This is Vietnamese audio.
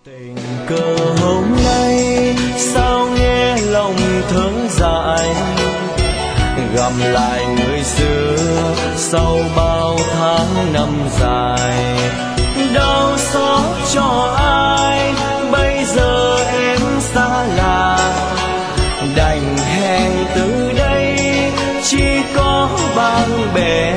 Tình cờ hôm nay sao nghe lòng thở dài, gặp lại người xưa sau bao tháng năm dài. Đau xót cho ai bây giờ em xa lạ, đành hẹn từ đây chỉ có bạn bè